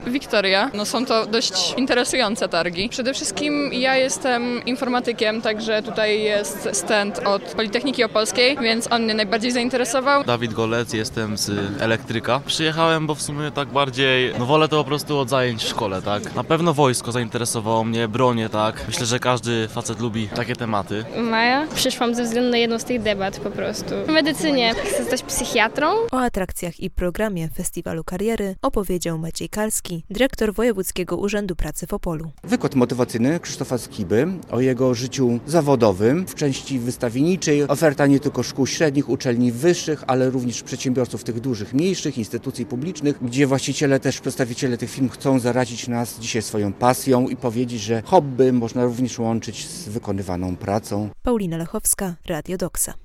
Wiktoria. Są to dość interesujące targi. Przede wszystkim ja jestem informatykiem, także tutaj jest stand od Politechniki Opolskiej, więc on mnie najbardziej zainteresował. Dawid Golec, jestem z elektryka. Przyjechałem, bo w sumie tak bardziej, wolę to po prostu od zajęć w szkole, tak? Na pewno wojsko zainteresowało mnie, bronie, tak? Myślę, że każdy facet lubi takie tematy. Maja. Przyszłam ze względu na jedną z tych debat po prostu. W medycynie chcę zostać psychiatrą. O atrakcjach i programie Festiwalu Kariery opowiedział Maciej Kalski, dyrektor Wojewódzkiego Urzędu Pracy w Opolu. Wykład motywacyjny Krzysztofa Skiby o jego życiu zawodowym w części wystawienniczej. Oferta nie tylko szkół średnich, uczelni wyższych, ale również przedsiębiorców tych dużych, mniejszych, instytucji publicznych, gdzie właściciele, też przedstawiciele tych firm chcą zarazić nas dzisiaj swoją pasją i powiedzieć, że hobby można również łączyć z wykonywaną pracą. Paulina Lechowska, Radio Doksa.